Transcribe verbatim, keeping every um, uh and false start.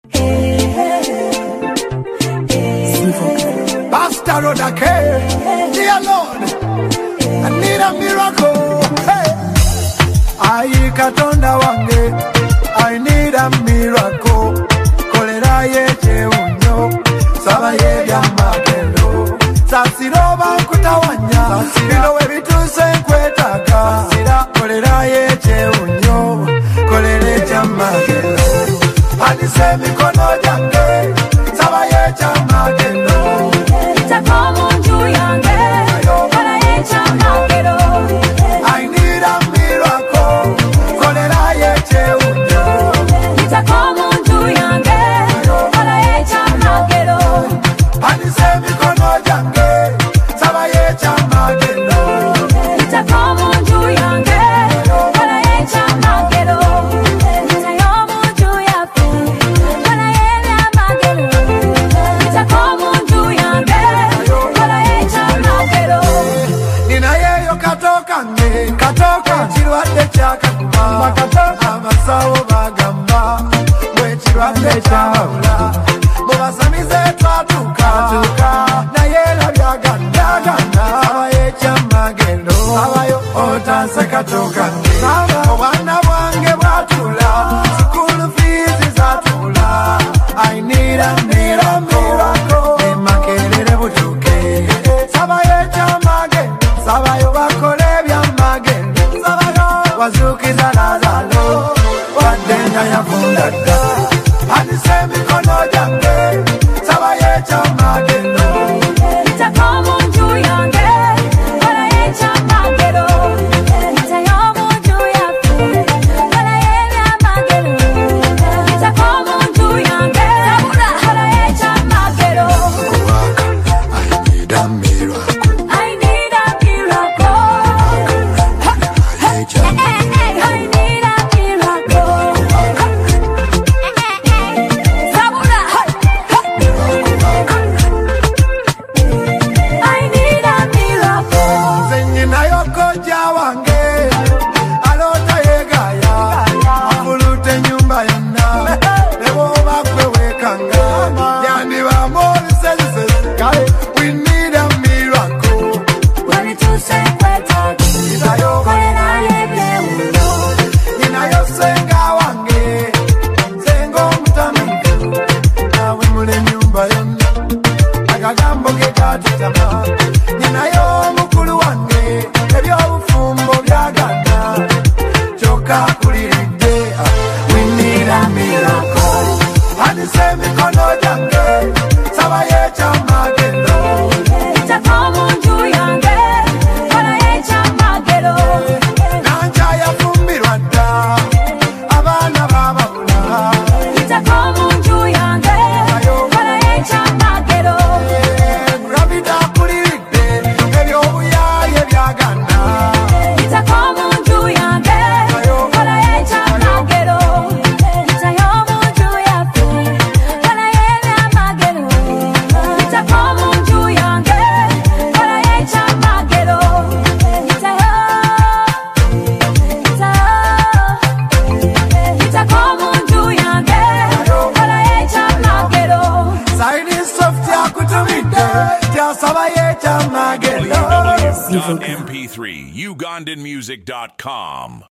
Pastor Rodake, dear Lord, I need a miracle. Hey. Ayi katonda wange, I need a miracle. Kolera yeche unyo, saba ye byamagendo. Sasiroba nkutawanya, bino webituse nkwetaka. Kolera yeche unyo, kolere byamagendo. Anise mikono jange, saba ye byamagendo. I need a miracle. Kolera yeche unyo. Anise mikono jange, saba ye byamagendo. Katoka chirwadde kyakaguma abasawo bagamba mwe kirwadde kyawula mubasamize twatuka naye labyagandaganda abaye kyamagendo abayo otanse katoka obwana bwange bwatula school fees zatula I need a miracle emakerere butuke sabaye kyamagendo sabayo bakole wazukiza lazalo wadenda yafundada anise mikono jange sabaye kyamagendo M P three Ugandan music dot com